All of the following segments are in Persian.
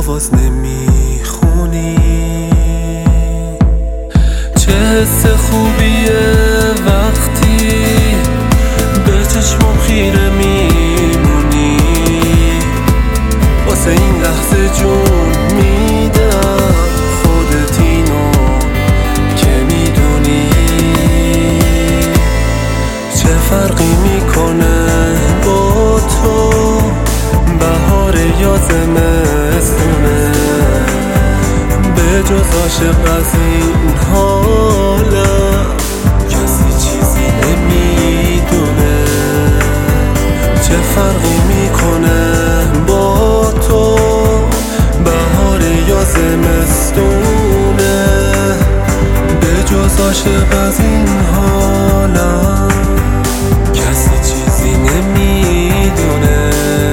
آواز نمیخونی. چه حس خوبیه وقتی به چشمم خیره میمونی. واسه این لحظه جون میدم، خودت اینو که میدونی. چه فرقی میکنه با تو بهار یا زمستونه؟ به جز عاشق از این حالم کسی چیزی نمیدونه. چه فرقی میکنه با تو بهار یا زمستونه؟ به جز عاشق از این حالم کسی چیزی نمیدونه.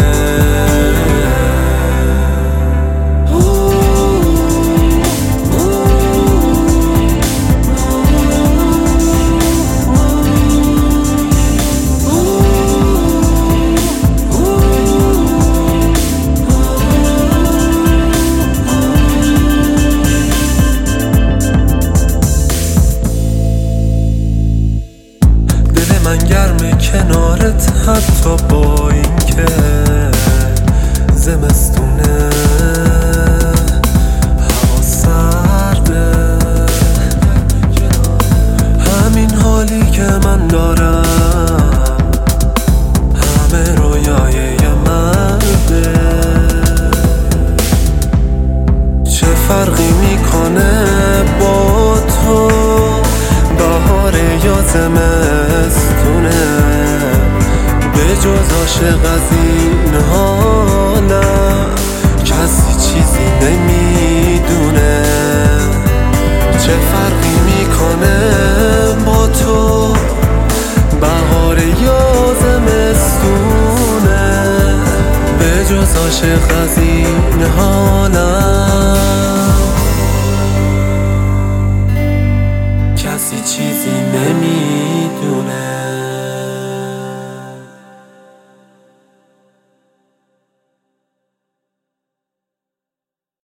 من گرمه کنارت حتی با این که زمستونه، هوا سرده. همین حالی که من دارم همه رویای یه مرده. چه فرقی میکنه با تو بهار یا زمستونه؟ به جز عاشق از این حالم کسی چیزی نمیدونه. چه فرقی میکنه با تو بهار یا زمستونه؟ به جز عاشق از این حالم